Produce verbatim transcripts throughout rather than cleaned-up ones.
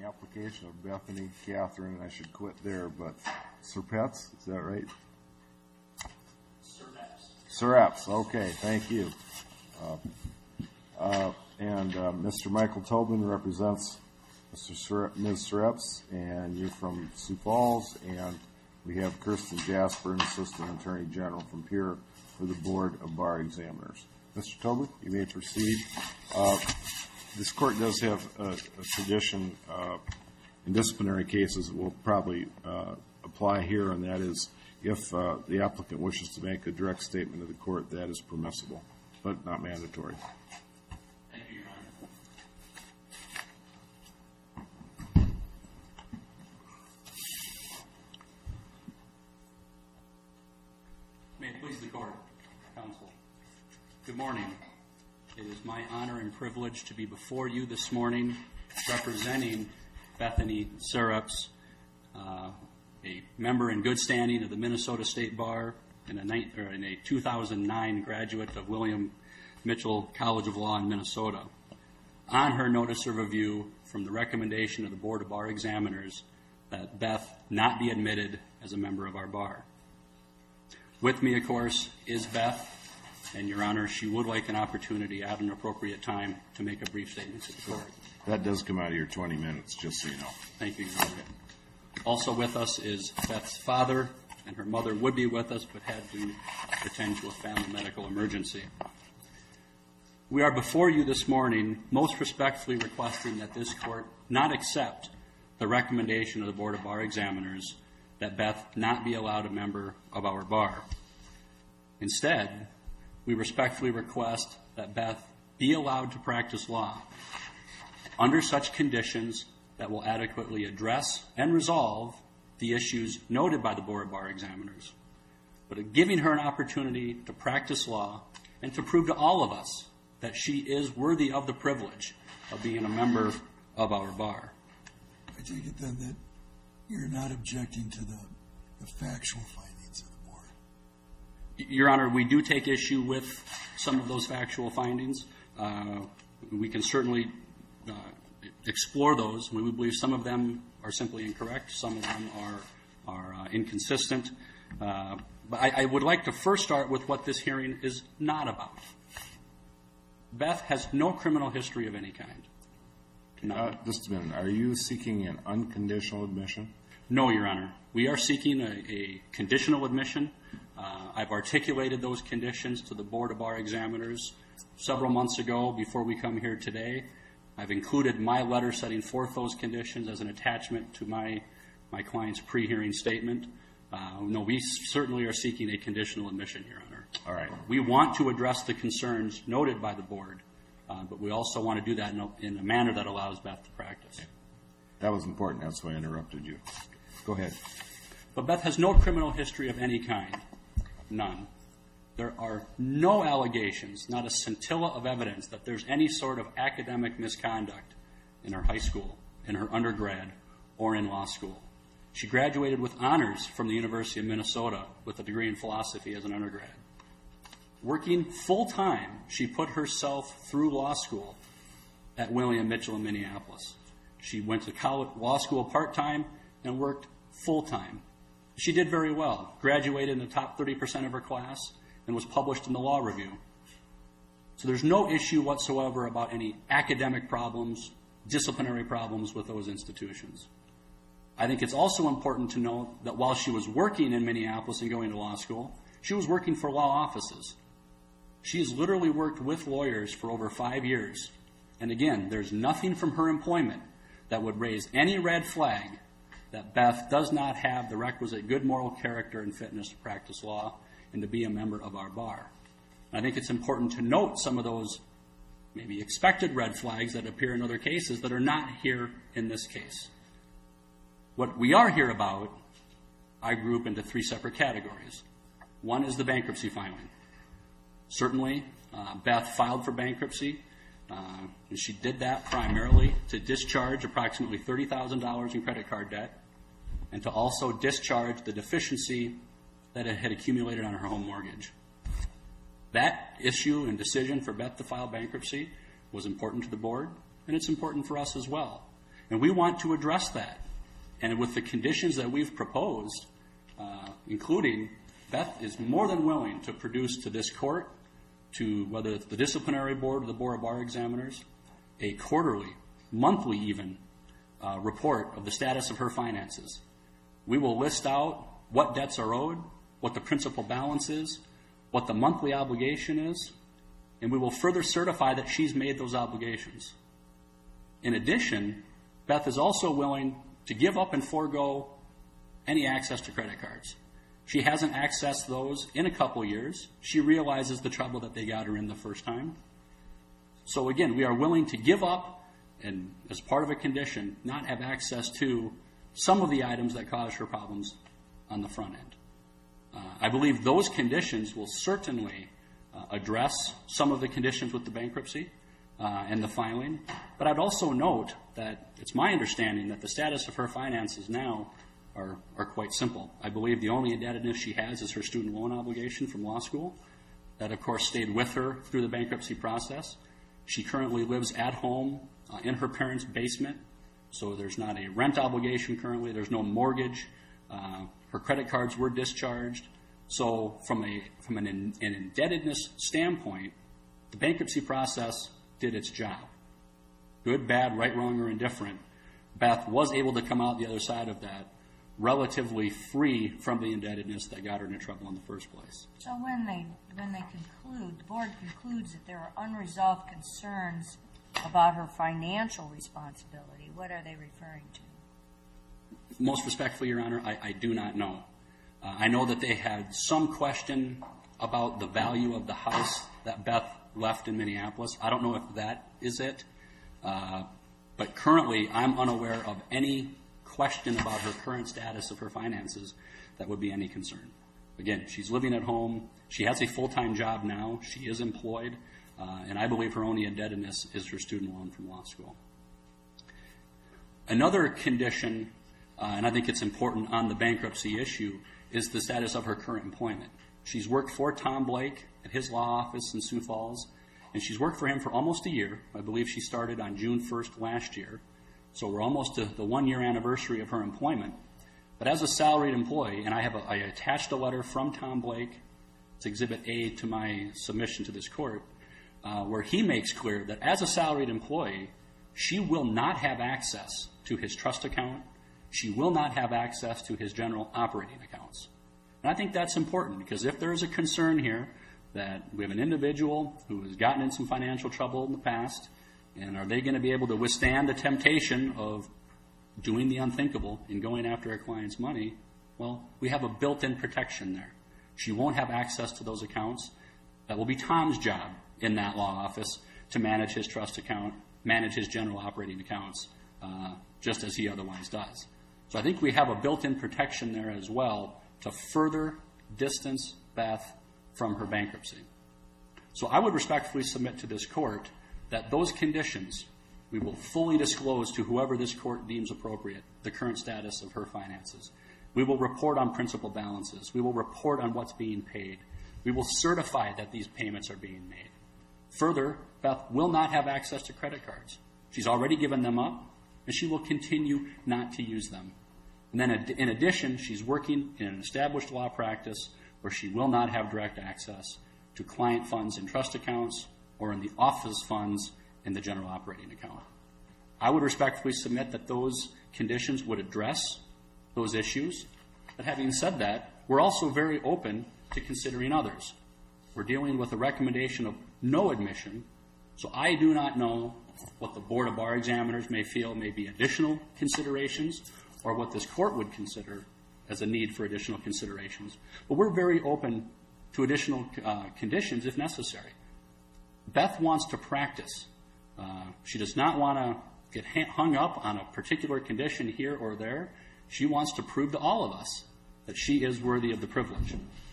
application of Bethany Catherine, and I should quit there, but Serpetz, is that right? Serpetz. Serpetz, okay, thank you. Uh, uh, and uh, Mister Michael Tobin represents Mister Ser- Miz Serpetz, and you're from Sioux Falls, and we have Kirsten Jasper, an Assistant Attorney General from Pierre for the Board of Bar Examiners. Mister Tobin, you may proceed. Uh, this court does have a, a tradition uh, in disciplinary cases that will probably uh, apply here, and that is if uh, the applicant wishes to make a direct statement to the court, that is permissible, but not mandatory. Thank you, Your Honor. May it please the court, counsel. Good morning. It is my honor and privilege to be before you this morning representing Bethany Serpetz, uh, a member in good standing of the Minnesota State Bar and a, ni- or in a two thousand nine graduate of William Mitchell College of Law in Minnesota. On her notice of review from the recommendation of the Board of Bar Examiners that Beth not be admitted as a member of our bar. With me, of course, is Beth, and, Your Honor, she would like an opportunity at an appropriate time to make a brief statement to the court. That does come out of your twenty minutes, just so you know. Thank you, Your Honor. Also with us is Beth's father, and her mother would be with us but had to attend to a family medical emergency. We are before you this morning most respectfully requesting that this court not accept the recommendation of the Board of Bar Examiners that Beth not be allowed a member of our bar. Instead, we respectfully request that Beth be allowed to practice law under such conditions that will adequately address and resolve the issues noted by the Board of Bar Examiners, but giving her an opportunity to practice law and to prove to all of us that she is worthy of the privilege of being a member of our bar. I take it then that you're not objecting to the, the factual findings of the board. Your Honor, we do take issue with some of those factual findings. Uh, we can certainly uh, explore those. We believe some of them are simply incorrect. Some of them are, are uh, inconsistent. Uh, but I, I would like to first start with what this hearing is not about. Beth has no criminal history of any kind. Uh, just a minute. Are you seeking an unconditional admission? No, Your Honor. We are seeking a, a conditional admission. Uh, I've articulated those conditions to the Board of Bar Examiners several months ago before we come here today. I've included my letter setting forth those conditions as an attachment to my, my client's pre-hearing statement. Uh, no, we certainly are seeking a conditional admission, Your Honor. All right. We want to address the concerns noted by the Board, uh, but we also want to do that in a, in a manner that allows Beth to practice. That was important. That's why I interrupted you. Go ahead. But Beth has no criminal history of any kind. None. There are no allegations, not a scintilla of evidence that there's any sort of academic misconduct in her high school, in her undergrad, or in law school. She graduated with honors from the University of Minnesota with a degree in philosophy as an undergrad. Working full-time, she put herself through law school at William Mitchell in Minneapolis. She went to college, law school part-time and worked full-time. She did very well, graduated in the top thirty percent of her class, and was published in the Law Review. So there's no issue whatsoever about any academic problems, disciplinary problems with those institutions. I think it's also important to note that while she was working in Minneapolis and going to law school, she was working for law offices. She has literally worked with lawyers for over five years. And again, there's nothing from her employment that would raise any red flag that Beth does not have the requisite good moral character and fitness to practice law and to be a member of our bar. And I think it's important to note some of those maybe expected red flags that appear in other cases that are not here in this case. What we are here about, I group into three separate categories. One is the bankruptcy filing. Certainly, uh, Beth filed for bankruptcy, uh, and she did that primarily to discharge approximately thirty thousand dollars in credit card debt and to also discharge the deficiency that it had accumulated on her home mortgage. That issue and decision for Beth to file bankruptcy was important to the board, and it's important for us as well. And we want to address that. And with the conditions that we've proposed, uh, including Beth is more than willing to produce to this court, to whether it's the disciplinary board or the board of bar examiners, a quarterly, monthly even, uh, report of the status of her finances. We will list out what debts are owed, what the principal balance is, what the monthly obligation is, and we will further certify that she's made those obligations. In addition, Beth is also willing to give up and forego any access to credit cards. She hasn't accessed those in a couple years. She realizes the trouble that they got her in the first time. So again, we are willing to give up and, as part of a condition, not have access to some of the items that cause her problems on the front end. Uh, I believe those conditions will certainly uh, address some of the conditions with the bankruptcy uh, and the filing. But I'd also note that it's my understanding that the status of her finances now Are, are quite simple. I believe the only indebtedness she has is her student loan obligation from law school. That, of course, stayed with her through the bankruptcy process. She currently lives at home uh, in her parents' basement, so there's not a rent obligation currently. There's no mortgage. Uh, her credit cards were discharged. So from a from an, in, an indebtedness standpoint, the bankruptcy process did its job. Good, bad, right, wrong, or indifferent. Beth was able to come out the other side of that relatively free from the indebtedness that got her into trouble in the first place. So when they when they conclude, the board concludes that there are unresolved concerns about her financial responsibility, what are they referring to? Most respectfully, Your Honor, I, I do not know. Uh, I know that they had some question about the value of the house that Beth left in Minneapolis. I don't know if that is it. Uh, but currently, I'm unaware of any question about her current status of her finances that would be any concern. Again, she's living at home. She has a full-time job now. She is employed. Uh, and I believe her only indebtedness is her student loan from law school. Another condition, uh, and I think it's important on the bankruptcy issue, is the status of her current employment. She's worked for Tom Blake at his law office in Sioux Falls, and she's worked for him for almost a year. I believe she started on June first last year. So we're almost to the one-year anniversary of her employment. But as a salaried employee, and I have a, I attached a letter from Tom Blake, it's Exhibit A to my submission to this court, uh, where he makes clear that as a salaried employee, she will not have access to his trust account. She will not have access to his general operating accounts. And I think that's important because if there is a concern here that we have an individual who has gotten in some financial trouble in the past, and are they going to be able to withstand the temptation of doing the unthinkable and going after a client's money? Well, we have a built-in protection there. She won't have access to those accounts. That will be Tom's job in that law office to manage his trust account, manage his general operating accounts, uh, just as he otherwise does. So I think we have a built-in protection there as well to further distance Beth from her bankruptcy. So I would respectfully submit to this court that those conditions, we will fully disclose to whoever this court deems appropriate the current status of her finances. We will report on principal balances. We will report on what's being paid. We will certify that these payments are being made. Further, Beth will not have access to credit cards. She's already given them up, and she will continue not to use them. And then in addition, she's working in an established law practice where she will not have direct access to client funds and trust accounts or in the office funds in the general operating account. I would respectfully submit that those conditions would address those issues. But having said that, we're also very open to considering others. We're dealing with a recommendation of no admission, so I do not know what the Board of Bar Examiners may feel may be additional considerations or what this court would consider as a need for additional considerations. But we're very open to additional uh, conditions if necessary. Beth wants to practice. Uh, she does not want to get hung up on a particular condition here or there. She wants to prove to all of us that she is worthy of the privilege.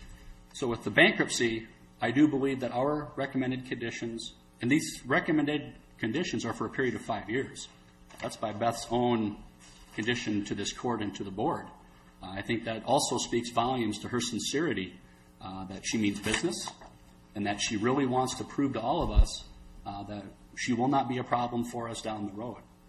So with the bankruptcy, I do believe that our recommended conditions, and these recommended conditions are for a period of five years. That's by Beth's own condition to this court and to the board. Uh, I think that also speaks volumes to her sincerity, uh, that she means business, and that she really wants to prove to all of us uh, that she will not be a problem for us down the road.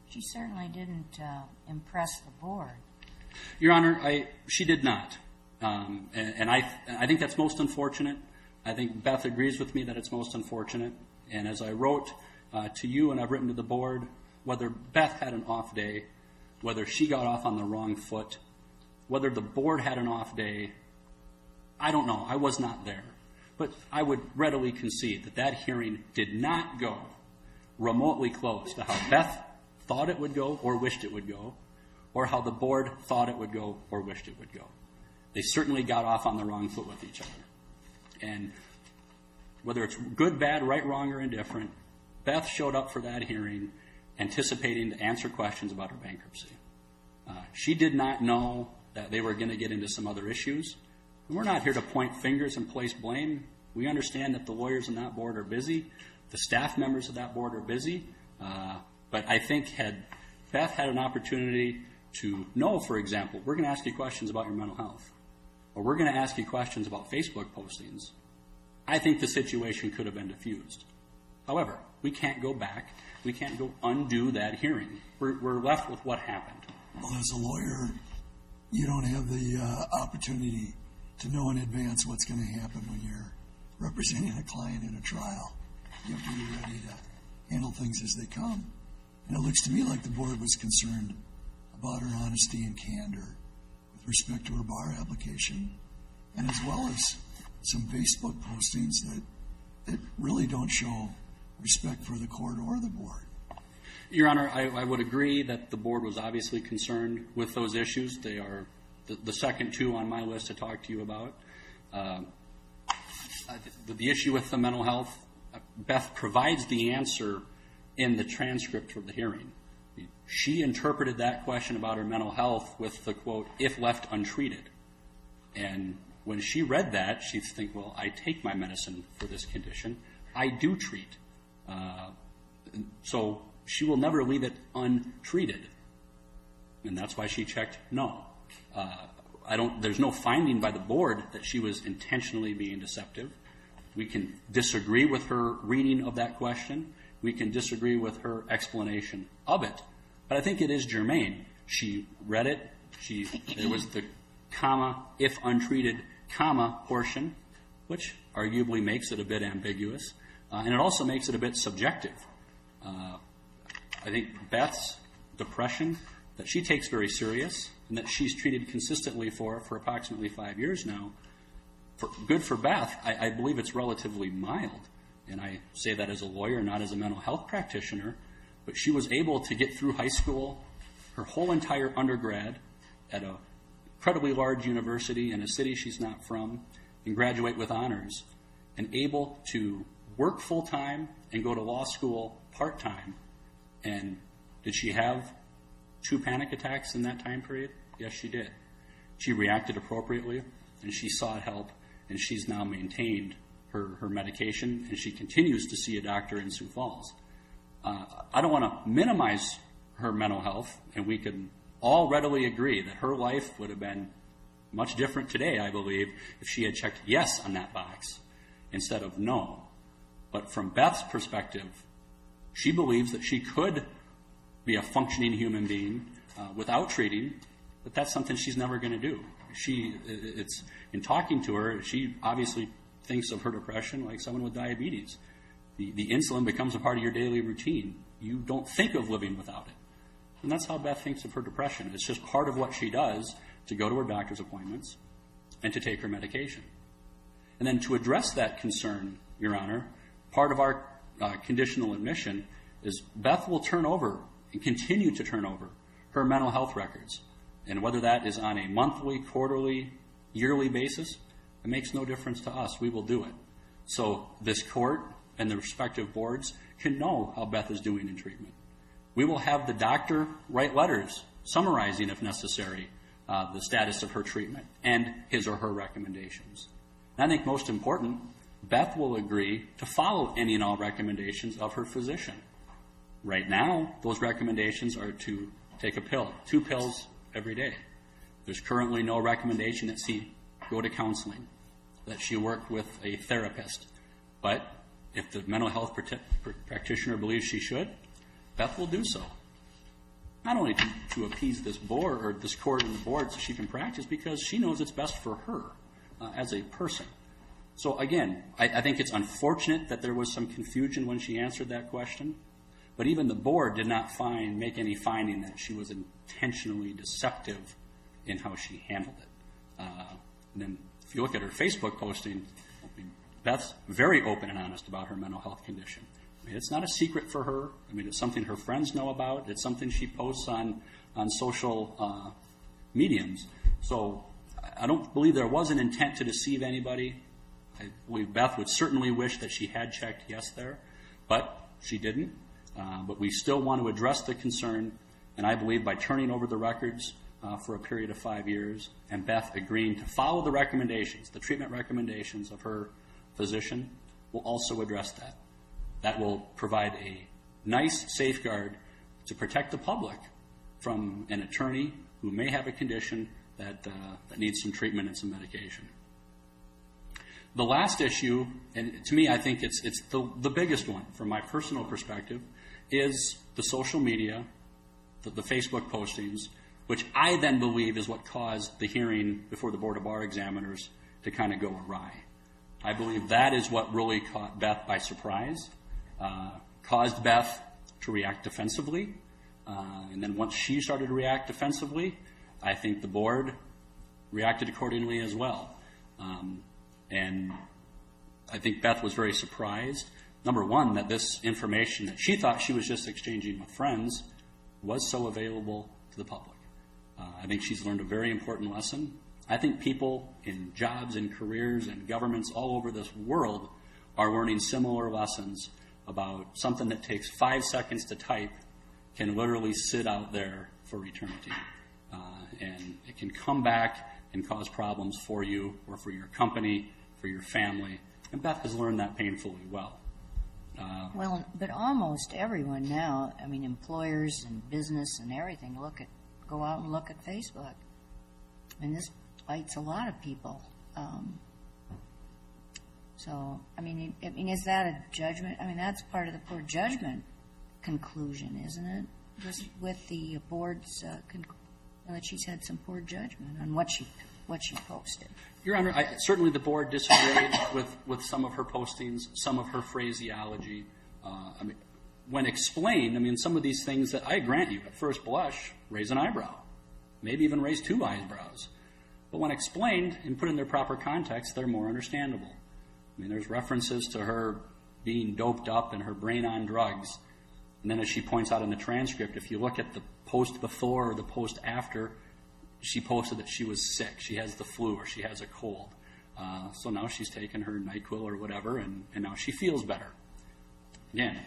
She certainly didn't uh, impress the board. Your Honor, I, she did not. Um, and, and I, I think that's most unfortunate. I think Beth agrees with me that it's most unfortunate. And as I wrote uh, to you and I've written to the board, whether Beth had an off day, whether she got off on the wrong foot, whether the board had an off day, I don't know. I was not there. But I would readily concede that that hearing did not go remotely close to how Beth thought it would go or wished it would go, or how the board thought it would go or wished it would go. They certainly got off on the wrong foot with each other. And whether it's good, bad, right, wrong, or indifferent, Beth showed up for that hearing anticipating to answer questions about her bankruptcy. Uh, she did not know that they were going to get into some other issues. And we're not here to point fingers and place blame. We understand that the lawyers on that board are busy. The staff members of that board are busy. Uh, but I think had Beth had an opportunity to know, for example, we're going to ask you questions about your mental health, or we're going to ask you questions about Facebook postings, I think the situation could have been diffused. However, we can't go back. We can't go undo that hearing. We're, we're left with what happened. Well, as a lawyer, you don't have the uh, opportunity to know in advance what's going to happen when you're representing a client in a trial. You have to be ready to handle things as they come. And it looks to me like the board was concerned about her honesty and candor with respect to her bar application, and as well as some Facebook postings that, that really don't show respect for the court or the board. Your Honor, I, I would agree that the board was obviously concerned with those issues. They are the, the second two on my list to talk to you about. Uh, the, the issue with the mental health, Beth provides the answer in the transcript of the hearing. She interpreted that question about her mental health with the quote, if left untreated. And when she read that, she'd think, well, I take my medicine for this condition. I do treat. Uh, so she will never leave it untreated. And that's why she checked no. Uh, I don't, there's no finding by the board that she was intentionally being deceptive. We can disagree with her reading of that question. We can disagree with her explanation of it. But I think it is germane. She read it. She, there was the comma, if untreated, comma portion, which arguably makes it a bit ambiguous. Uh, and it also makes it a bit subjective. Uh, I think Beth's depression, that she takes very serious, and that she's treated consistently for for approximately five years now, for, good for Beth, I, I believe it's relatively mild. And I say that as a lawyer, not as a mental health practitioner. But she was able to get through high school, her whole entire undergrad, at an incredibly large university in a city she's not from, and graduate with honors, and able to work full-time and go to law school part-time. And did she have two panic attacks in that time period? Yes, she did. She reacted appropriately, and she sought help, and she's now maintained her, her medication, and she continues to see a doctor in Sioux Falls. Uh, I don't want to minimize her mental health, and we can all readily agree that her life would have been much different today, I believe, if she had checked yes on that box instead of no. But from Beth's perspective, she believes that she could be a functioning human being uh, without treating, but that's something she's never going to do. She, it's in talking to her, she obviously thinks of her depression like someone with diabetes. The, the insulin becomes a part of your daily routine. You don't think of living without it. And that's how Beth thinks of her depression. It's just part of what she does to go to her doctor's appointments and to take her medication. And then to address that concern, Your Honor, part of our uh, conditional admission is Beth will turn over and continue to turn over her mental health records. And whether that is on a monthly, quarterly, yearly basis, it makes no difference to us. We will do it. So this court and the respective boards can know how Beth is doing in treatment. We will have the doctor write letters summarizing, if necessary, uh, the status of her treatment and his or her recommendations. And I think most important, Beth will agree to follow any and all recommendations of her physician. Right now, those recommendations are to take a pill, two pills every day. There's currently no recommendation that she go to counseling, that she work with a therapist. But if the mental health practitioner believes she should, Beth will do so. not only to, to appease this board or this court and the board so she can practice, because she knows it's best for her uh, as a person. So again, I, I think it's unfortunate that there was some confusion when she answered that question, but even the board did not find make any finding that she was intentionally deceptive in how she handled it. Uh, and then if you look at her Facebook posting, I mean, Beth's very open and honest about her mental health condition. I mean, it's not a secret for her. I mean, it's something her friends know about. It's something she posts on, on social uh, mediums. So I don't believe there was an intent to deceive anybody. I believe Beth would certainly wish that she had checked yes there, but she didn't. Uh, but we still want to address the concern, and I believe by turning over the records uh, for a period of five years and Beth agreeing to follow the recommendations, the treatment recommendations of her physician, will also address that. That will provide a nice safeguard to protect the public from an attorney who may have a condition that, uh, that needs some treatment and some medication. The last issue, and to me I think it's, it's the, the biggest one from my personal perspective, is the social media, the, the Facebook postings, which I then believe is what caused the hearing before the Board of Bar Examiners to kind of go awry. I believe that is what really caught Beth by surprise, uh, caused Beth to react defensively, uh, and then once she started to react defensively, I think the board reacted accordingly as well. Um, and I think Beth was very surprised, number one, that this information that she thought she was just exchanging with friends was so available to the public. Uh, I think she's learned a very important lesson. I think people in jobs and careers and governments all over this world are learning similar lessons about something that takes five seconds to type can literally sit out there for eternity. Uh, and it can come back and cause problems for you or for your company, for your family. And Beth has learned that painfully well. Uh, Well, but almost everyone now, I mean, employers and business and everything, look at, go out and look at Facebook. And this bites a lot of people. Um, so, I mean, I mean, is that a judgment? I mean, that's part of the poor judgment conclusion, isn't it? Just with the board's uh, conclusion that she's had some poor judgment on what she what she posted. Your Honor, I, certainly the board disagreed with, with some of her postings, some of her phraseology. Uh, I mean, when explained, I mean, some of these things that I grant you at first blush raise an eyebrow, maybe even raise two eyebrows. But when explained and put in their proper context, they're more understandable. I mean, there's references to her being doped up and her brain on drugs. And then as she points out in the transcript, if you look at the post before or the post after, she posted that she was sick, she has the flu, or she has a cold. Uh, so now she's taken her NyQuil or whatever, and, and now she feels better. Again,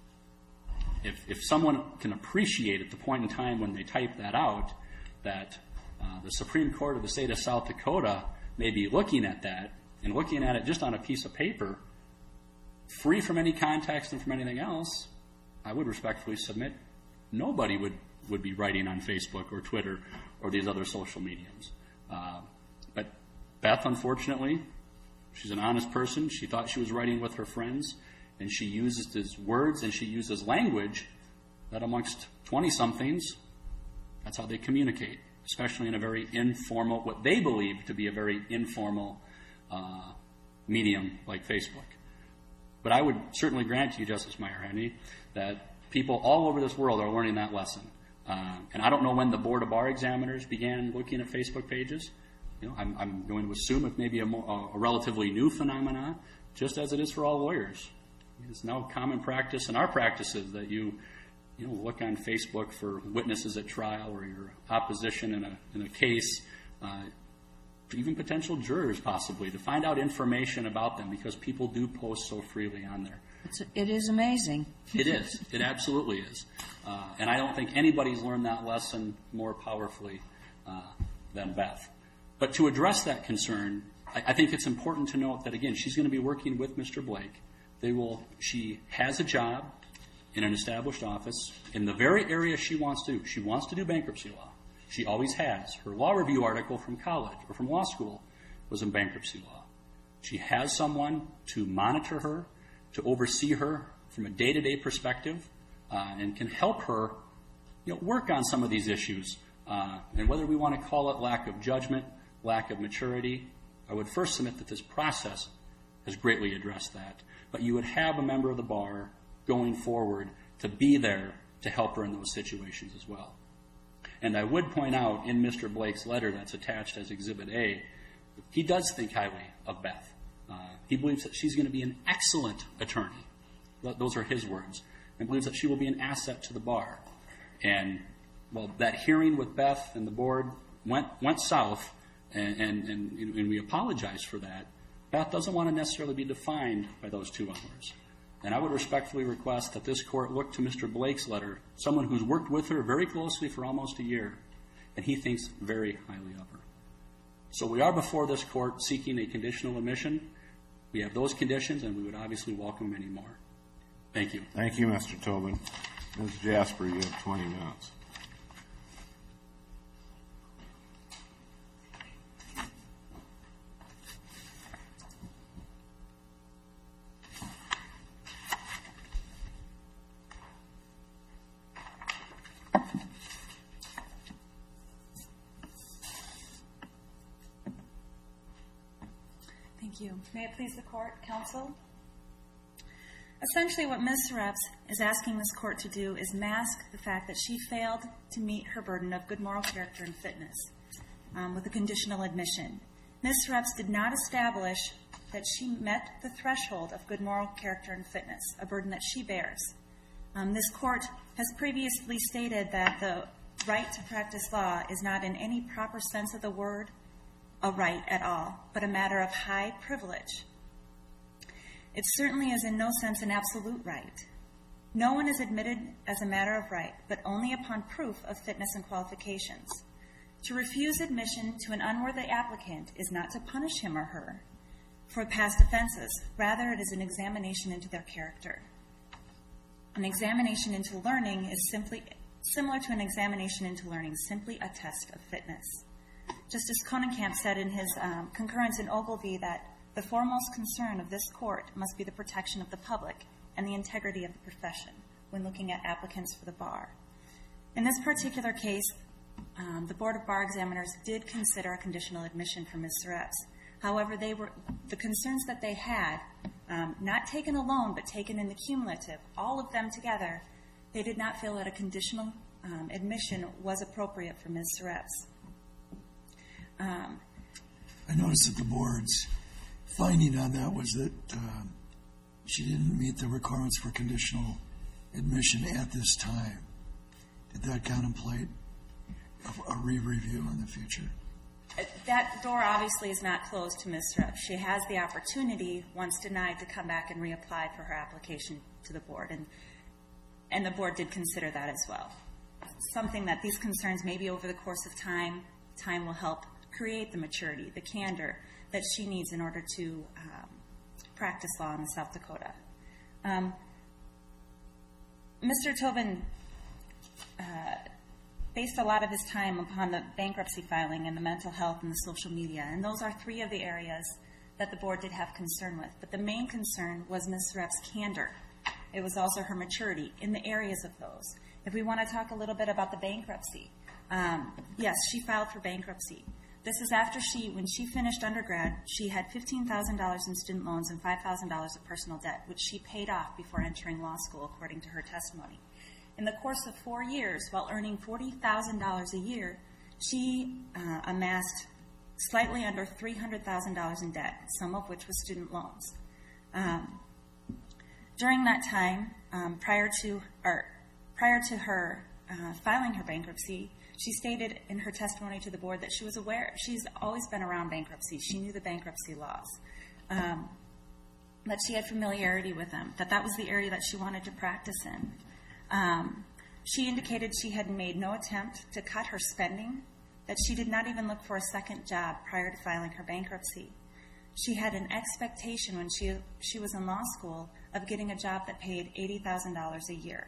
if, if someone can appreciate at the point in time when they type that out that uh, the Supreme Court of the state of South Dakota may be looking at that and looking at it just on a piece of paper, free from any context and from anything else, I would respectfully submit nobody would, would be writing on Facebook or Twitter or these other social mediums. Uh, but Beth, unfortunately, she's an honest person. She thought she was writing with her friends, and she uses these words and she uses language that amongst twenty-somethings, that's how they communicate, especially in a very informal, what they believe to be a very informal uh, medium like Facebook. But I would certainly grant to you, Justice Meyer-Henry, that people all over this world are learning that lesson. Uh, and I don't know when the Board of Bar Examiners began looking at Facebook pages. You know, I'm, I'm going to assume it may be a, more, a relatively new phenomenon, just as it is for all lawyers. It's now common practice in our practices that you, you know, look on Facebook for witnesses at trial or your opposition in a in a case, uh, even potential jurors possibly, to find out information about them because people do post so freely on there. It's, it is amazing. It is. It absolutely is. Uh, and I don't think anybody's learned that lesson more powerfully uh, than Beth. But to address that concern, I, I think it's important to note that, again, she's going to be working with Mister Blake. They will. She has a job in an established office in the very area she wants to do. She wants to do bankruptcy law. She always has. Her law review article from college or from law school was in bankruptcy law. She has someone to monitor her, to oversee her from a day-to-day perspective, uh, and can help her you know, work on some of these issues. Uh, and whether we want to call it lack of judgment, lack of maturity, I would first submit that this process has greatly addressed that. But you would have a member of the bar going forward to be there to help her in those situations as well. And I would point out in Mister Blake's letter that's attached as Exhibit A, he does think highly of Beth. Uh, he believes that she's going to be an excellent attorney. Th- those are his words. And believes that she will be an asset to the bar. And, well, that hearing with Beth and the board went went south, and, and, and, and we apologize for that. Beth doesn't want to necessarily be defined by those two hours. And I would respectfully request that this court look to Mister Blake's letter, someone who's worked with her very closely for almost a year, and he thinks very highly of her. So we are before this court seeking a conditional admission. We have those conditions, and we would obviously welcome many more. Thank you. Thank you, Mister Tobin. Miz Jasper, you have twenty minutes. Thank you. May it please the court, counsel? Essentially, what Miz Serapes is asking this court to do is mask the fact that she failed to meet her burden of good moral character and fitness um, with a conditional admission. Miz Serapes did not establish that she met the threshold of good moral character and fitness, a burden that she bears. Um, this court has previously stated that the right to practice law is not in any proper sense of the word a right at all, but a matter of high privilege. It certainly is in no sense an absolute right. No one is admitted as a matter of right, but only upon proof of fitness and qualifications. To refuse admission to an unworthy applicant is not to punish him or her for past offenses. Rather, it is an examination into their character. An examination into learning is simply similar to an examination into learning, simply a test of fitness. Justice Konenkamp said in his um, concurrence in Ogilvie that the foremost concern of this court must be the protection of the public and the integrity of the profession when looking at applicants for the bar. In this particular case, um, the Board of Bar Examiners did consider a conditional admission for Miz Serapes. However, they were the concerns that they had, um, not taken alone but taken in the cumulative, all of them together, they did not feel that a conditional um, admission was appropriate for Miz Serapes. Um, I noticed that the board's finding on that was that um, she didn't meet the requirements for conditional admission at this time. Did that contemplate a, a re-review in the future? That door obviously is not closed to Miz Serapes. She has the opportunity, once denied, to come back and reapply for her application to the board, and and the board did consider that as well. Something that these concerns, maybe over the course of time, time will help create the maturity, the candor that she needs in order to um, practice law in South Dakota. Um, Mister Tobin uh, based a lot of his time upon the bankruptcy filing and the mental health and the social media, and those are three of the areas that the board did have concern with. But the main concern was Miz Serapes' candor. It was also her maturity in the areas of those. If we want to talk a little bit about the bankruptcy, um, yes, she filed for bankruptcy. This is after she, when she finished undergrad, she had fifteen thousand dollars in student loans and five thousand dollars of personal debt, which she paid off before entering law school, according to her testimony. In the course of four years, while earning forty thousand dollars a year, she uh, amassed slightly under three hundred thousand dollars in debt, some of which was student loans. Um, during that time, um, prior to or prior to her uh, filing her bankruptcy, she stated in her testimony to the board that she was aware, she's always been around bankruptcy. She knew the bankruptcy laws, um, that she had familiarity with them, that that was the area that she wanted to practice in. Um, she indicated she had made no attempt to cut her spending, that she did not even look for a second job prior to filing her bankruptcy. She had an expectation when she, she was in law school of getting a job that paid eighty thousand dollars a year.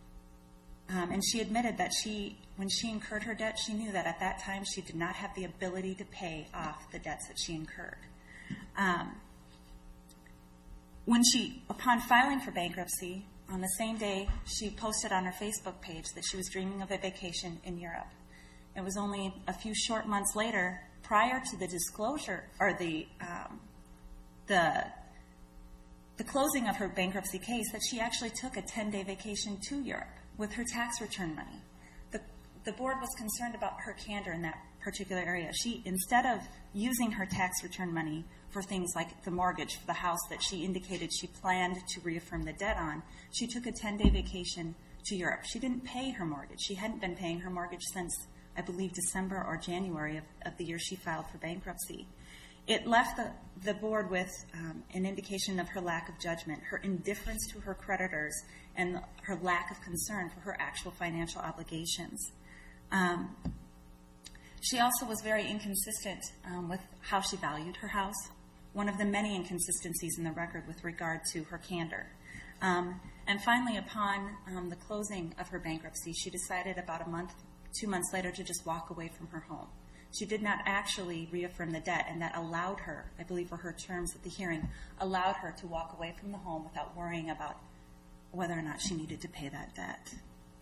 Um, and she admitted that she, when she incurred her debt, she knew that at that time she did not have the ability to pay off the debts that she incurred. Um, when she, upon filing for bankruptcy, on the same day, she posted on her Facebook page that she was dreaming of a vacation in Europe. It was only a few short months later, prior to the disclosure or the um, the the closing of her bankruptcy case, that she actually took a ten-day vacation to Europe with her tax return money. The the board was concerned about her candor in that particular area. She, instead of using her tax return money for things like the mortgage for the house that she indicated she planned to reaffirm the debt on, she took a ten-day vacation to Europe. She didn't pay her mortgage. She hadn't been paying her mortgage since, I believe, December or January of, of the year she filed for bankruptcy. It left the, the board with um, an indication of her lack of judgment, her indifference to her creditors, and her lack of concern for her actual financial obligations. Um, she also was very inconsistent um, with how she valued her house, one of the many inconsistencies in the record with regard to her candor. Um, and finally, upon um, the closing of her bankruptcy, she decided about a month, two months later to just walk away from her home. She did not actually reaffirm the debt, and that allowed her, I believe were her terms at the hearing, allowed her to walk away from the home without worrying about whether or not she needed to pay that debt.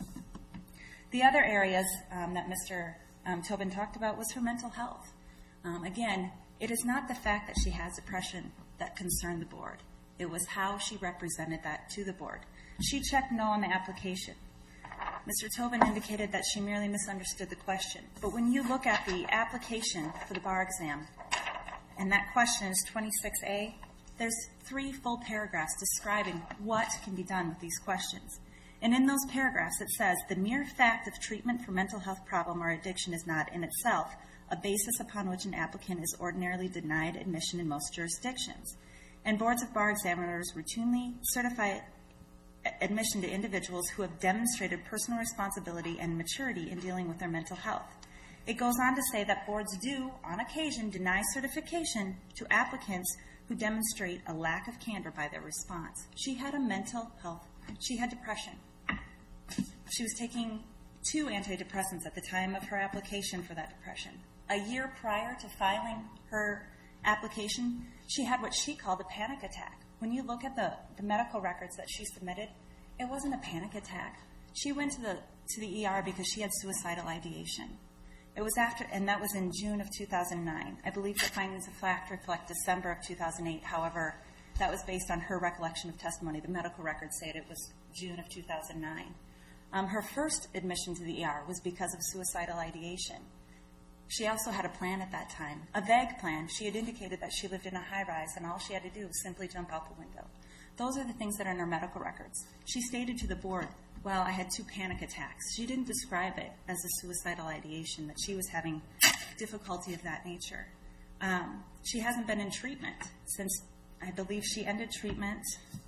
The other areas um, that Mister Um, Tobin talked about was her mental health. Um, again, it is not the fact that she has depression that concerned the board. It was how she represented that to the board. She checked no on the application. Mister Tobin indicated that she merely misunderstood the question. But when you look at the application for the bar exam, and that question is twenty-six A, there's three full paragraphs describing what can be done with these questions. And in those paragraphs, it says, the mere fact of treatment for mental health problem or addiction is not in itself a basis upon which an applicant is ordinarily denied admission in most jurisdictions. And boards of bar examiners routinely certify admission to individuals who have demonstrated personal responsibility and maturity in dealing with their mental health. It goes on to say that boards do, on occasion, deny certification to applicants who demonstrate a lack of candor by their response. She had a mental health, she had depression. She was taking two antidepressants at the time of her application for that depression. A year prior to filing her application, she had what she called a panic attack. When you look at the, the medical records that she submitted, it wasn't a panic attack. She went to the to the E R because she had suicidal ideation. It was after, and that was in June of two thousand nine. I believe the findings of fact reflect December of two thousand eight. However, that was based on her recollection of testimony. The medical records say it was June of two thousand nine. Um, her first admission to the E R was because of suicidal ideation. She also had a plan at that time, a vague plan. She had indicated that she lived in a high-rise, and all she had to do was simply jump out the window. Those are the things that are in her medical records. She stated to the board, well, I had two panic attacks. She didn't describe it as a suicidal ideation, that she was having difficulty of that nature. Um, she hasn't been in treatment since, I believe she ended treatment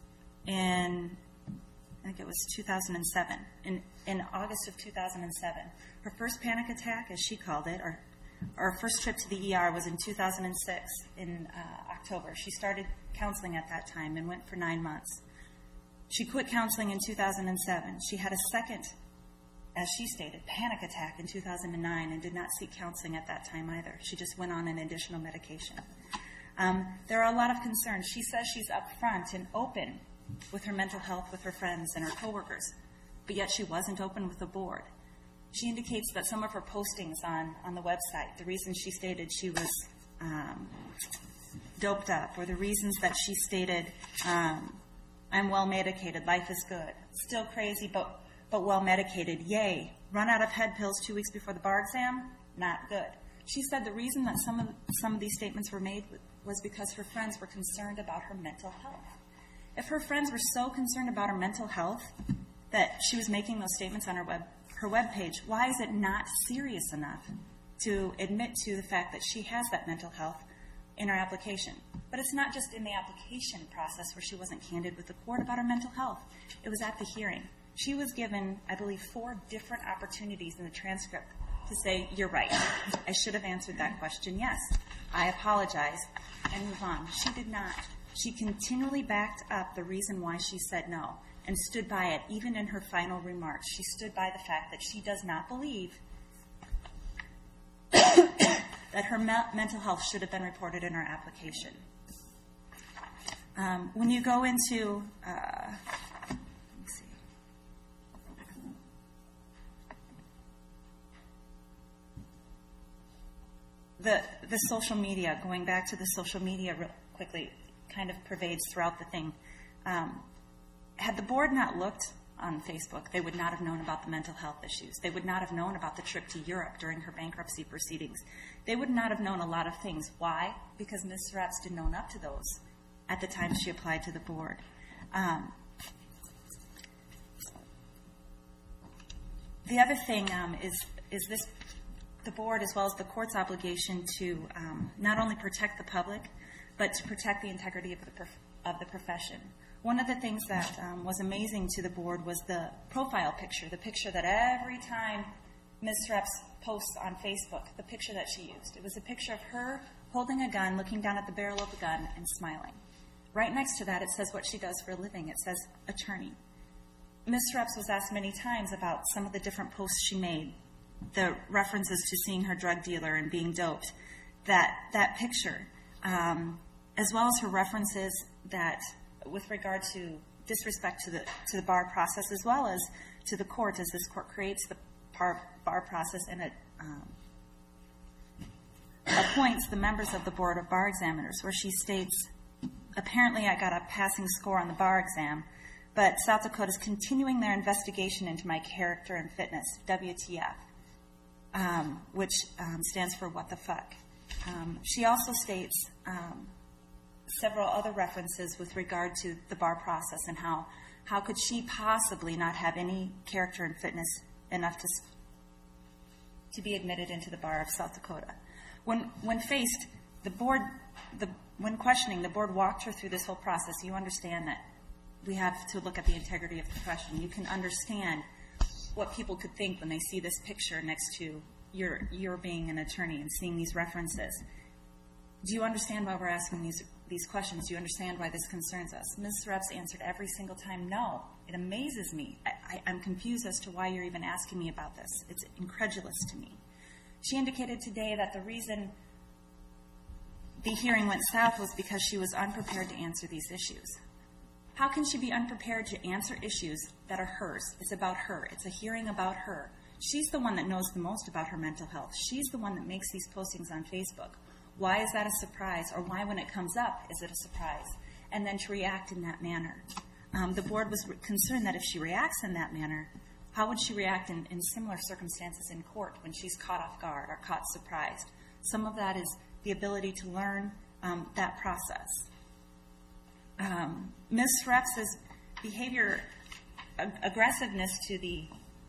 in, I think it was two thousand seven, in, in August of two thousand seven. Her first panic attack, as she called it, or Our first trip to the E R was in two thousand six, in uh, October. She started counseling at that time and went for nine months. She quit counseling in two thousand seven. She had a second, as she stated, panic attack in two thousand nine and did not seek counseling at that time either. She just went on an additional medication. Um, there are a lot of concerns. She says she's upfront and open with her mental health with her friends and her coworkers, but yet she wasn't open with the board. She indicates that some of her postings on, on the website, the reasons she stated she was um, doped up, or the reasons that she stated, um, I'm well medicated, life is good, still crazy, but, but well medicated, yay, run out of head pills two weeks before the bar exam, not good. She said the reason that some of, some of these statements were made was because her friends were concerned about her mental health. If her friends were so concerned about her mental health that she was making those statements on her web her webpage, why is it not serious enough to admit to the fact that she has that mental health in her application? But it's not just in the application process where she wasn't candid with the court about her mental health. It was at the hearing. She was given, I believe, four different opportunities in the transcript to say, you're right, I should have answered that question, yes, I apologize, and move on. She did not. She continually backed up the reason why she said no, and stood by it, even in her final remarks. She stood by the fact that she does not believe that her me- mental health should have been reported in her application. Um, when you go into, uh, the the social media, going back to the social media real quickly, kind of pervades throughout the thing. Um, had the board not looked on Facebook, they would not have known about the mental health issues. They would not have known about the trip to Europe during her bankruptcy proceedings. They would not have known a lot of things. Why? Because Miz Serapps didn't own up to those at the time she applied to the board. Um, the other thing um, is is this the board as well as the court's obligation to um, not only protect the public, but to protect the integrity of the prof- of the profession. One of the things that um, was amazing to the board was the profile picture, the picture that every time Miz Serapps posts on Facebook, the picture that she used. It was a picture of her holding a gun, looking down at the barrel of the gun, and smiling. Right next to that, it says what she does for a living. It says attorney. Miz Serapps was asked many times about some of the different posts she made, the references to seeing her drug dealer and being doped, that that picture, um, as well as her references that, with regard to disrespect to the to the bar process, as well as to the court, as this court creates the bar, bar process and it um, appoints the members of the Board of Bar Examiners, where she states, apparently I got a passing score on the bar exam, but South Dakota is continuing their investigation into my character and fitness, W T F, um, which um, stands for what the fuck. Um, she also states um, several other references with regard to the bar process and how how could she possibly not have any character and fitness enough to to be admitted into the bar of South Dakota. When when faced, the board, the when questioning, the board walked her through this whole process. You understand that we have to look at the integrity of the profession. You can understand what people could think when they see this picture next to your your being an attorney and seeing these references. Do you understand why we're asking these these questions? Do you understand why this concerns us? Miz Serapps answered every single time, no. It amazes me. I, I, I'm confused as to why you're even asking me about this. It's incredulous to me. She indicated today that the reason the hearing went south was because she was unprepared to answer these issues. How can she be unprepared to answer issues that are hers? It's about her. It's a hearing about her. She's the one that knows the most about her mental health. She's the one that makes these postings on Facebook. Why is that a surprise? Or why, when it comes up, is it a surprise? And then to react in that manner. Um, the board was re- concerned that if she reacts in that manner, how would she react in, in similar circumstances in court when she's caught off guard or caught surprised? Some of that is the ability to learn um, that process. Um, Miz Serapps' behavior, ag- aggressiveness to the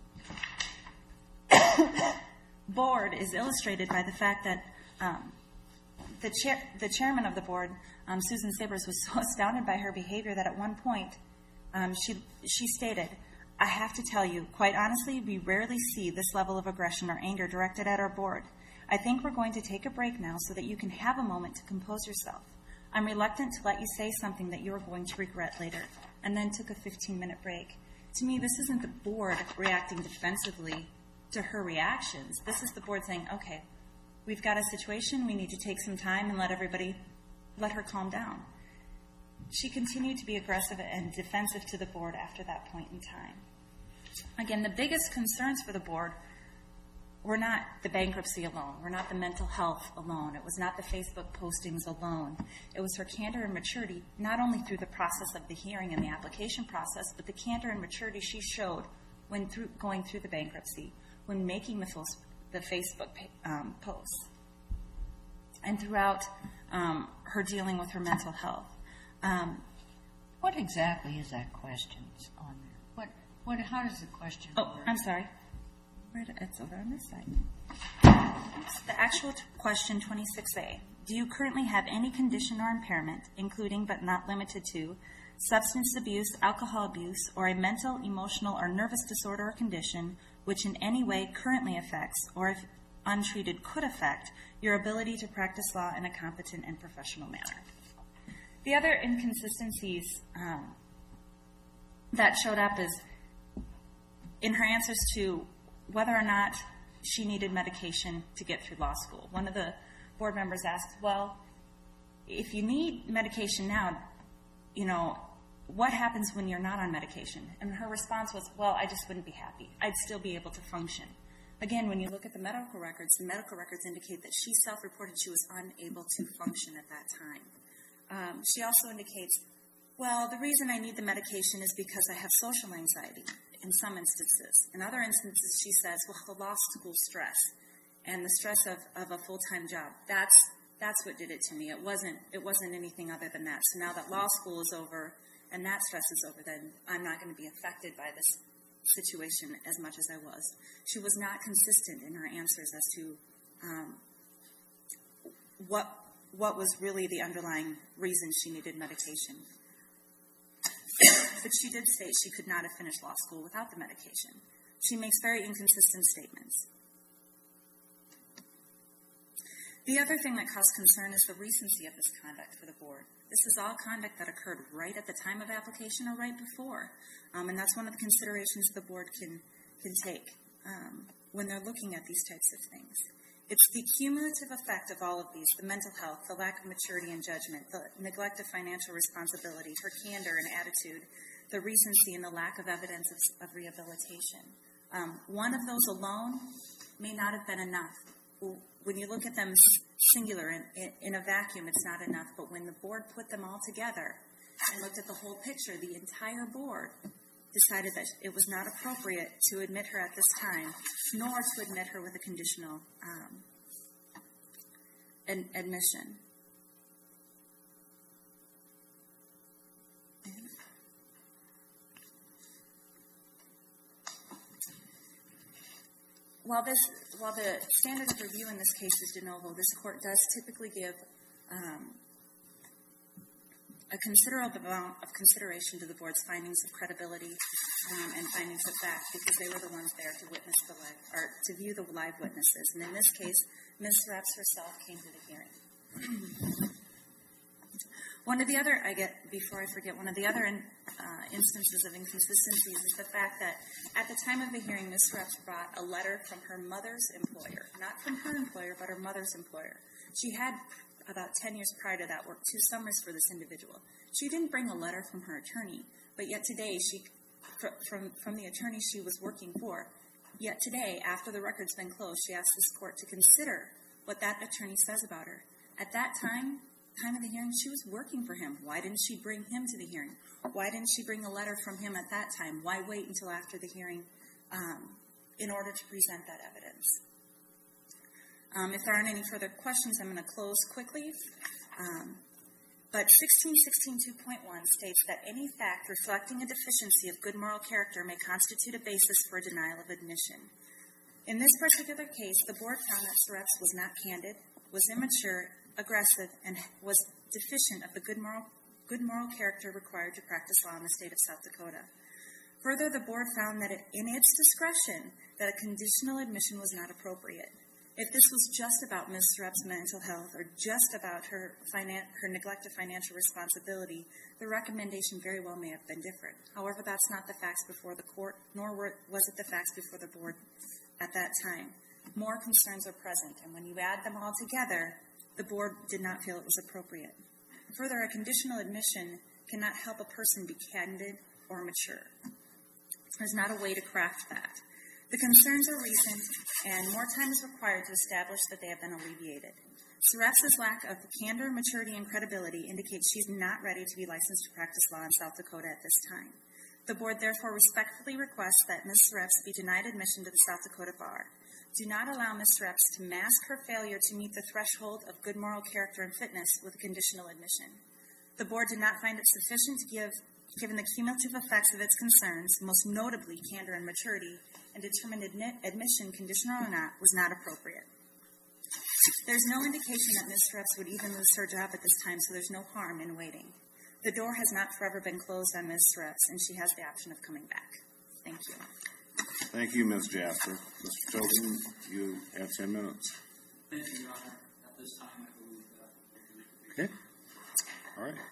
board is illustrated by the fact that um, the, chair, the chairman of the board, um, Susan Sabers, was so astounded by her behavior that at one point um, she, she stated, I have to tell you, quite honestly, we rarely see this level of aggression or anger directed at our board. I think we're going to take a break now so that you can have a moment to compose yourself. I'm reluctant to let you say something that you are going to regret later, and then took a fifteen-minute break. To me, this isn't the board reacting defensively to her reactions. This is the board saying, okay, we've got a situation, we need to take some time and let everybody, let her calm down. She continued to be aggressive and defensive to the board after that point in time. Again, the biggest concerns for the board were not the bankruptcy alone, were not the mental health alone, it was not the Facebook postings alone. It was her candor and maturity, not only through the process of the hearing and the application process, but the candor and maturity she showed when through, going through the bankruptcy, when making the, full, the Facebook um, posts, and throughout um, her dealing with her mental health. Um, What exactly is that question on there? What, what, how does the question oh, work? I'm sorry. Where did, it's over on this side. The actual t- question, twenty-six A. Do you currently have any condition or impairment, including but not limited to substance abuse, alcohol abuse, or a mental, emotional, or nervous disorder or condition which in any way currently affects, or if untreated could affect, your ability to practice law in a competent and professional manner? The other inconsistencies um, that showed up is in her answers to whether or not she needed medication to get through law school. One of the board members asked, well, if you need medication now, you know, what happens when you're not on medication? And her response was, well, I just wouldn't be happy. I'd still be able to function. Again, when you look at the medical records, the medical records indicate that she self-reported she was unable to function at that time. Um, she also indicates, well, the reason I need the medication is because I have social anxiety in some instances. In other instances, she says, well, the law school stress and the stress of, of a full-time job, that's that's what did it to me. It wasn't it wasn't anything other than that. So now that law school is over and that stress is over, then I'm not going to be affected by this situation as much as I was. She was not consistent in her answers as to um, what what was really the underlying reason she needed medication. But she did state she could not have finished law school without the medication. She makes very inconsistent statements. The other thing that caused concern is the recency of this conduct for the board. This is all conduct that occurred right at the time of application or right before. Um, and that's one of the considerations the board can, can take um, when they're looking at these types of things. It's the cumulative effect of all of these, the mental health, the lack of maturity and judgment, the neglect of financial responsibility, her candor and attitude, the recency and the lack of evidence of, of rehabilitation. Um, one of those alone may not have been enough. When you look at them singular, in, in a vacuum, it's not enough. But when the board put them all together and looked at the whole picture, the entire board decided that it was not appropriate to admit her at this time, nor to admit her with a conditional um, ad- admission. While this, while the standard of review in this case is de novo, this court does typically give um, a considerable amount of consideration to the board's findings of credibility um, and findings of fact, because they were the ones there to witness the live, or to view the live witnesses. And in this case, Miz Reps herself came to the hearing. One of the other, I get, before I forget, one of the other in, uh, instances of inconsistencies is the fact that at the time of the hearing, Miz Reps brought a letter from her mother's employer, not from her employer, but her mother's employer. She had, about ten years prior to that, worked two summers for this individual. She didn't bring a letter from her attorney, but yet today, she, from, from the attorney she was working for, yet today, after the record's been closed, she asked this court to consider what that attorney says about her. At that time, time of the hearing, she was working for him. Why didn't she bring him to the hearing? Why didn't she bring a letter from him at that time? Why wait until after the hearing um, in order to present that evidence? Um, if there aren't any further questions, I'm going to close quickly. Um, but sixteen sixteen two point one states that any fact reflecting a deficiency of good moral character may constitute a basis for a denial of admission. In this particular case, the board found that Reps was not candid, was immature, aggressive, and was deficient of the good moral, good moral character required to practice law in the state of South Dakota. Further, the board found that it, in its discretion, that a conditional admission was not appropriate. If this was just about Miz Reps' mental health or just about her, finan- her neglect of financial responsibility, the recommendation very well may have been different. However, that's not the facts before the court, nor were, was it the facts before the board at that time. More concerns are present, and when you add them all together, the board did not feel it was appropriate. Further, a conditional admission cannot help a person be candid or mature. There's not a way to craft that. The concerns are recent, and more time is required to establish that they have been alleviated. Reps' lack of candor, maturity, and credibility indicates she's not ready to be licensed to practice law in South Dakota at this time. The board therefore respectfully requests that Miz Reps be denied admission to the South Dakota Bar. Do not allow Miz Reps to mask her failure to meet the threshold of good moral character and fitness with a conditional admission. The board did not find it sufficient to give, given the cumulative effects of its concerns, most notably candor and maturity, and determined admit, admission, conditional or not, was not appropriate. There's no indication that Miz Reps would even lose her job at this time, so there's no harm in waiting. The door has not forever been closed on Miz Reps, and she has the option of coming back. Thank you. Thank you, Miz Jasper. Mister Tobin, you have ten minutes. Thank you, Your Honor. At this time, I believe that. Okay. All right.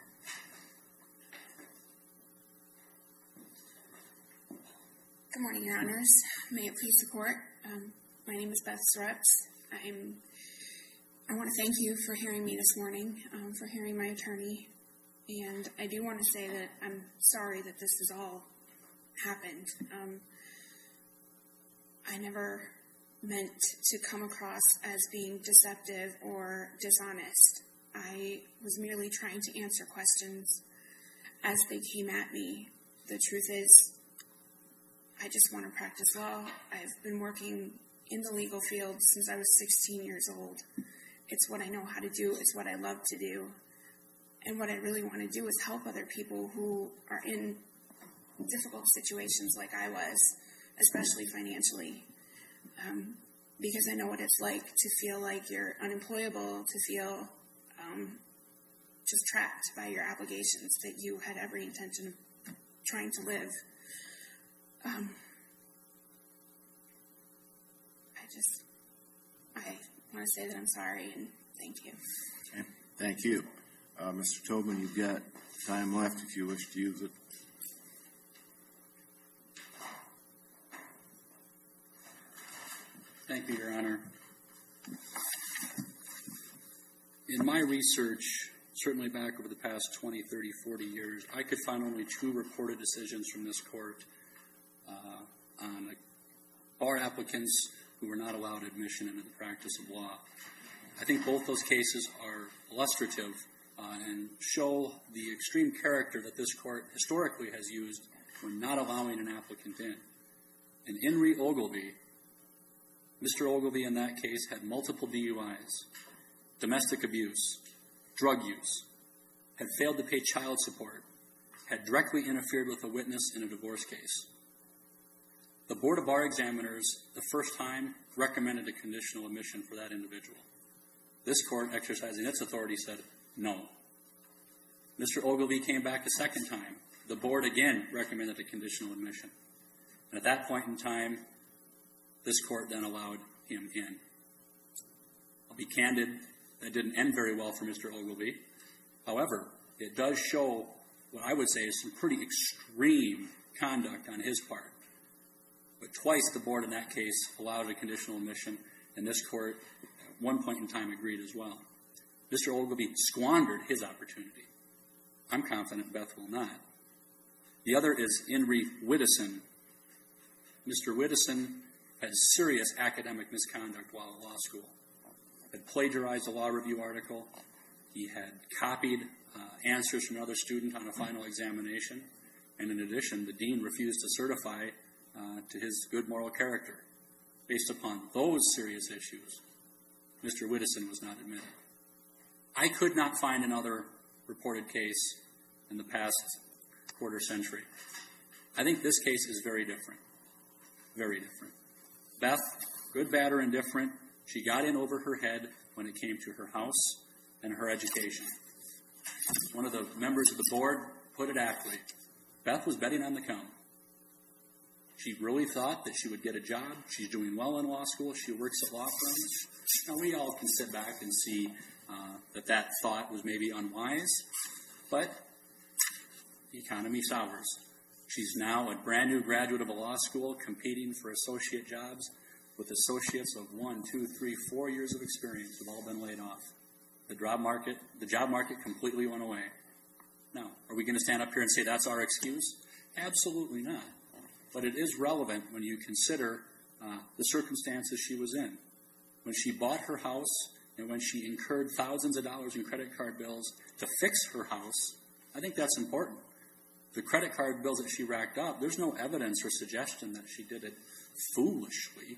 Good morning, Your Honors. May it please the Court. Um, my name is Beth Reps. I'm, I want to thank you for hearing me this morning, um, for hearing my attorney. And I do want to say that I'm sorry that this has all happened. Um, I never meant to come across as being deceptive or dishonest. I was merely trying to answer questions as they came at me. The truth is, I just want to practice law. I've been working in the legal field since I was sixteen years old. It's what I know how to do. It's what I love to do. And what I really want to do is help other people who are in difficult situations like I was, especially financially. Um, because I know what it's like to feel like you're unemployable, to feel um, just trapped by your obligations that you had every intention of trying to live. Um, I just, I want to say that I'm sorry and thank you. Okay. Thank you. Uh, Mister Tobin, you've got time left if you wish to use it. Thank you, Your Honor. In my research, certainly back over the past twenty, thirty, forty years, I could find only two reported decisions from this court uh, on bar applicants who were not allowed admission into the practice of law. I think both those cases are illustrative uh, and show the extreme character that this court historically has used when not allowing an applicant in. In In re Ogilvie, Mister Ogilvie in that case had multiple D U Is, domestic abuse, drug use, had failed to pay child support, had directly interfered with a witness in a divorce case. The Board of Bar Examiners, the first time, recommended a conditional admission for that individual. This court, exercising its authority, said no. Mister Ogilvie came back a second time. The board again recommended a conditional admission. And at that point in time, this court then allowed him in. I'll be candid, that didn't end very well for Mister Ogilvie. However, it does show what I would say is some pretty extreme conduct on his part. But twice the board in that case allowed a conditional admission, and this court at one point in time agreed as well. Mister Ogilvie squandered his opportunity. I'm confident Beth will not. The other is In re Widdison. Mister Widdison had serious academic misconduct while at law school. Had plagiarized a law review article. He had copied uh, answers from another student on a final examination. And in addition, the dean refused to certify uh, to his good moral character. Based upon those serious issues, Mister Widdison was not admitted. I could not find another reported case in the past quarter century. I think this case is very different. Very different. Beth, good, bad, or indifferent, she got in over her head when it came to her house and her education. One of the members of the board put it aptly. Beth was betting on the come. She really thought that she would get a job. She's doing well in law school. She works at law firms. Now, we all can sit back and see uh, that that thought was maybe unwise, but the economy sours. She's now a brand new graduate of a law school competing for associate jobs with associates of one, two, three, four years of experience have all been laid off. The job market, the job market completely went away. Now, are we going to stand up here and say that's our excuse? Absolutely not. But it is relevant when you consider uh, the circumstances she was in. When she bought her house and when she incurred thousands of dollars in credit card bills to fix her house, I think that's important. The credit card bills that she racked up, there's no evidence or suggestion that she did it foolishly.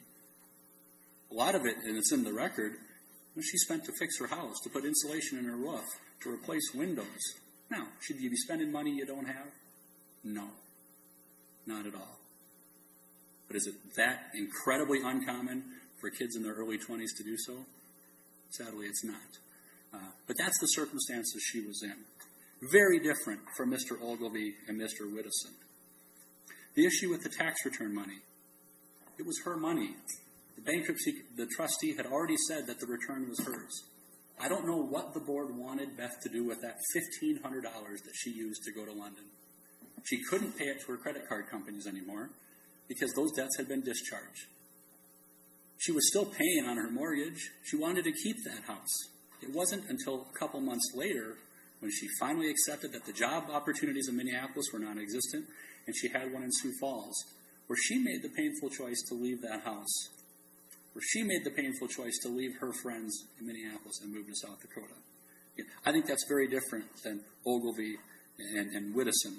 A lot of it, and it's in the record, she spent to fix her house, to put insulation in her roof, to replace windows. Now, should you be spending money you don't have? No, not at all. But is it that incredibly uncommon for kids in their early twenties to do so? Sadly, it's not. Uh, but that's the circumstances she was in. Very different from Mister Ogilvie and Mister Widdison. The issue with the tax return money. It was her money. The bankruptcy, the trustee had already said that the return was hers. I don't know what the board wanted Beth to do with that fifteen hundred dollars that she used to go to London. She couldn't pay it to her credit card companies anymore because those debts had been discharged. She was still paying on her mortgage. She wanted to keep that house. It wasn't until a couple months later when she finally accepted that the job opportunities in Minneapolis were non-existent and she had one in Sioux Falls, where she made the painful choice to leave that house. where she made the painful choice to leave her friends in Minneapolis and move to South Dakota. I think that's very different than Ogilvie and, and Widdowson.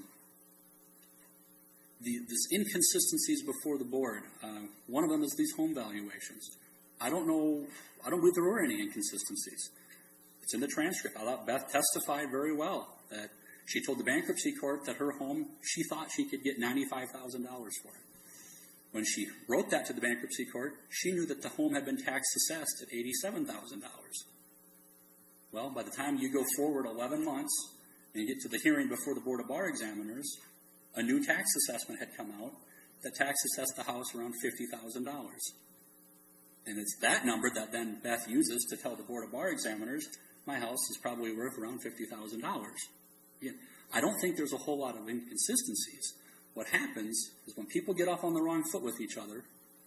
The, these inconsistencies before the board, uh, one of them is these home valuations. I don't know, I don't believe there were any inconsistencies. It's in the transcript. I thought Beth testified very well that she told the bankruptcy court that her home, she thought she could get ninety-five thousand dollars for it. When she wrote that to the bankruptcy court, she knew that the home had been tax assessed at eighty-seven thousand dollars. Well, by the time you go forward eleven months and you get to the hearing before the Board of Bar Examiners, a new tax assessment had come out that tax assessed the house around fifty thousand dollars. And it's that number that then Beth uses to tell the Board of Bar Examiners, my house is probably worth around fifty thousand dollars. Again, I don't think there's a whole lot of inconsistencies. What happens is when people get off on the wrong foot with each other,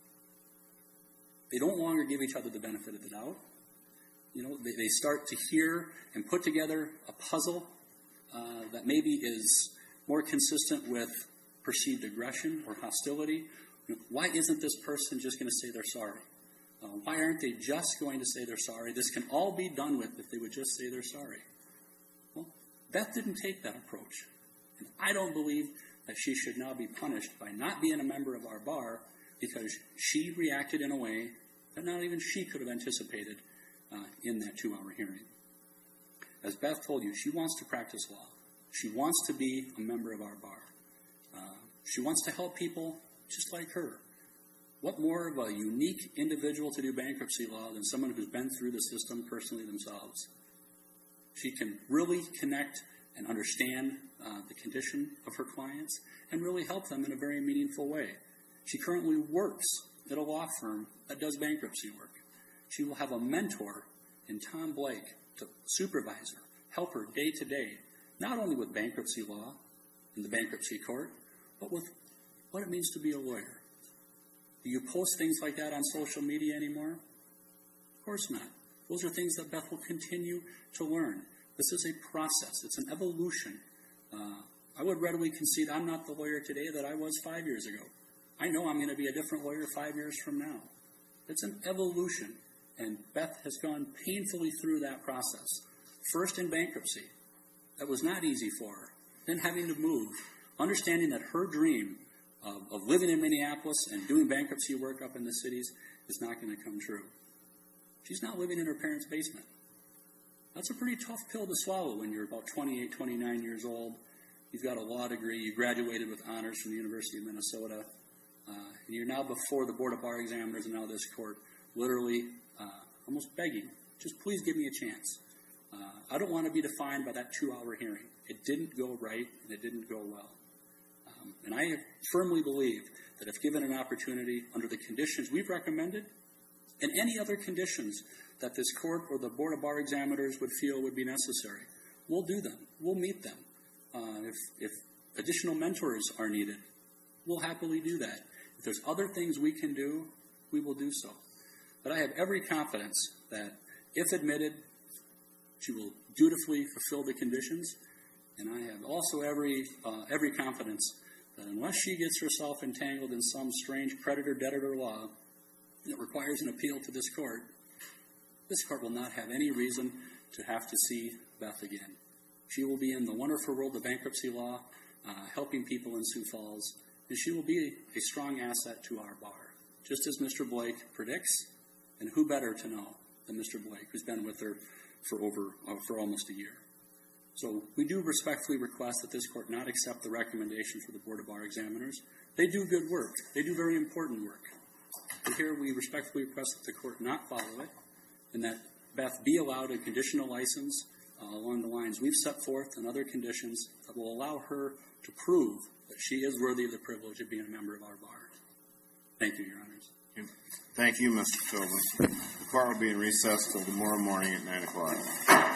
they don't longer give each other the benefit of the doubt. You know, they, they start to hear and put together a puzzle uh, that maybe is more consistent with perceived aggression or hostility. You know, why isn't this person just going to say they're sorry? Uh, why aren't they just going to say they're sorry? This can all be done with if they would just say they're sorry. Well, Beth didn't take that approach. And I don't believe that she should now be punished by not being a member of our bar because she reacted in a way that not even she could have anticipated uh, in that two-hour hearing. As Beth told you, she wants to practice law. She wants to be a member of our bar. Uh, she wants to help people just like her. What more of a unique individual to do bankruptcy law than someone who's been through the system personally themselves? She can really connect and understand uh, the condition of her clients and really help them in a very meaningful way. She currently works at a law firm that does bankruptcy work. She will have a mentor in Tom Blake to supervise her, help her day to day, not only with bankruptcy law in the bankruptcy court, but with what it means to be a lawyer. Do you post things like that on social media anymore? Of course not. Those are things that Beth will continue to learn. This is a process. It's an evolution. Uh, I would readily concede I'm not the lawyer today that I was five years ago. I know I'm going to be a different lawyer five years from now. It's an evolution, and Beth has gone painfully through that process. First in bankruptcy. That was not easy for her. Then having to move, understanding that her dream of, of living in Minneapolis and doing bankruptcy work up in the cities is not going to come true. She's now living in her parents' basement. That's a pretty tough pill to swallow when you're about twenty-eight, twenty-nine years old. You've got a law degree. You graduated with honors from the University of Minnesota. Uh, and you're now before the Board of Bar Examiners and now this court, literally uh, almost begging, just please give me a chance. Uh, I don't want to be defined by that two-hour hearing. It didn't go right, and it didn't go well. Um, and I firmly believe that if given an opportunity under the conditions we've recommended, and any other conditions that this court or the Board of Bar Examiners would feel would be necessary, we'll do them. We'll meet them. Uh, if, if additional mentors are needed, we'll happily do that. If there's other things we can do, we will do so. But I have every confidence that if admitted, she will dutifully fulfill the conditions, and I have also every uh, every confidence that unless she gets herself entangled in some strange creditor-debtor law that requires an appeal to this court, this court will not have any reason to have to see Beth again. She will be in the wonderful world of bankruptcy law, uh, helping people in Sioux Falls, and she will be a strong asset to our bar, just as Mister Blake predicts, and who better to know than Mister Blake, who's been with her for over uh, for almost a year. So we do respectfully request that this court not accept the recommendation for the Board of Bar Examiners. They do good work. They do very important work. But here we respectfully request that the court not follow it, and that Beth be allowed a conditional license uh, along the lines we've set forth and other conditions that will allow her to prove that she is worthy of the privilege of being a member of our bar. Thank you, Your Honors. Thank you, Mister Tobin. The court will be in recess till tomorrow morning at nine o'clock.